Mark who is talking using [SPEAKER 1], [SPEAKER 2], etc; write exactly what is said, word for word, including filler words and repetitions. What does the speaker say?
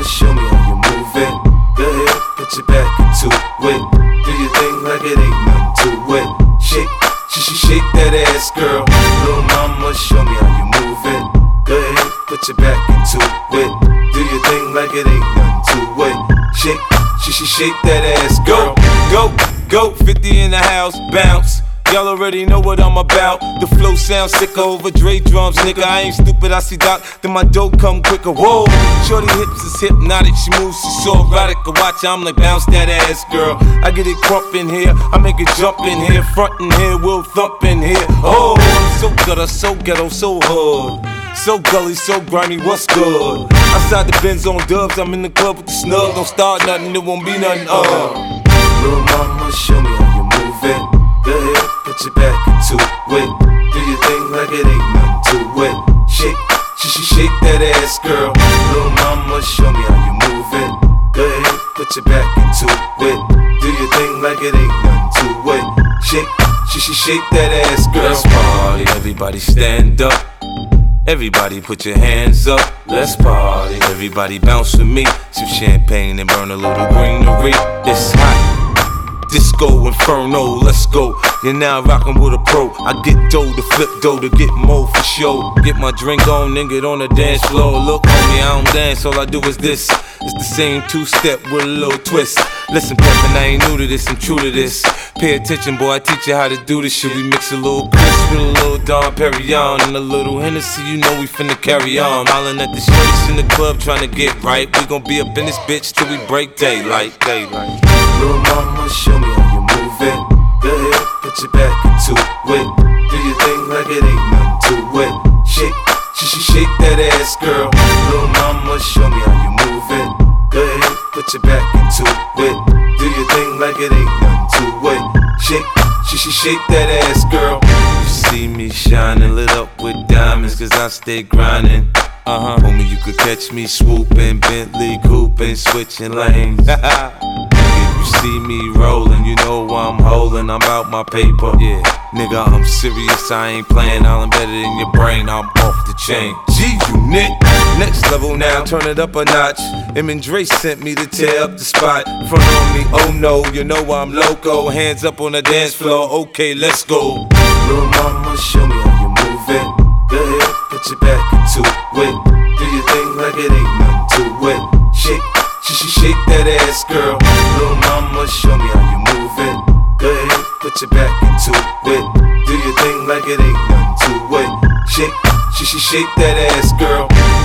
[SPEAKER 1] show me how you move it. Go ahead, put your back into it. Do your thing like it ain't nothing to it. Shake, she she shake that ass, girl. Little mama, show me how you move it. Go ahead, put your back into it. Do your thing like it ain't nothing to it. Shake, she she shake that ass, girl.
[SPEAKER 2] Go, go, go, fifty in the house, bounce. Y'all already know what I'm about. The flow sounds sicker over Dre drums, nigga. I ain't stupid, I see Doc, then my dope come quicker. Whoa, shorty hips is hypnotic, she moves, she's so erotic. I watch her, I'm like, bounce that ass, girl. I get it crump in here, I make it jump in here, front in here, we'll thump in here. Oh, I'm so gutter, so ghetto, so hood. So gully, so grimy, what's good? Outside the Benz on dubs, I'm in the club with the snug. Don't start nothing, it won't be nothing, uh.
[SPEAKER 1] Little mama, show me how you move it. Go ahead, put your back into it. Do your thing like it ain't nothing to it. Shake, she she shake that ass, girl. Little mama, show me how you move it. Go ahead, put your back into it. Do your thing like it ain't nothing to it. Shake, she she shake that ass, girl.
[SPEAKER 2] Let's party, everybody stand up. Everybody put your hands up, let's party. Everybody bounce with me, some champagne and burn a little greenery. It's hot, disco inferno, let's go. You're now rockin' with a pro. I get dough to flip dough to get more for show. Get my drink on and get on the dance floor. Look homie, I don't dance, all I do is this. It's the same two-step with a little twist. Listen, Peppin', I ain't new to this, I'm true to this. Pay attention, boy, I teach you how to do this shit. We mix a little Chris with a little Dom Perignon and a little Hennessy, you know we finna carry on. Hollin' at the shorties in the club trying to get right. We gon' be up in this bitch till we break daylight, daylight.
[SPEAKER 1] Little mama, show me how you move it. Go ahead, put your back into it. Do your thing like it ain't nothing to it. Shake, she she shake that ass, girl. Little mama, show me how you move it. Go ahead, put your back into it. Do your thing like it ain't nothing to it. Shake, she she shake that ass, girl.
[SPEAKER 2] You see me shining, lit up with diamonds, cause I stay grinding. Uh-huh. Homie, you could catch me swooping, Bentley cooping, switching lanes. If you see me rolling, you know I'm holding, I'm out my paper. Yeah, nigga, I'm serious, I ain't playing, I'll embed it in your brain, I'm off the chain. G-Unit, next level now, turn it up a notch. Em and Dre sent me to tear up the spot. Front on me, oh no, you know I'm loco. Hands up on the dance floor, okay, let's go.
[SPEAKER 1] Little mama, show me how you move it. Go ahead, put your back into it. Do your thing like it ain't nothing to it. Shake, she she shake that ass, girl. Little mama, show me how you move it. Go ahead, put your back into it. Do your thing like it ain't nothing to it. Shake, she she shake that ass, girl.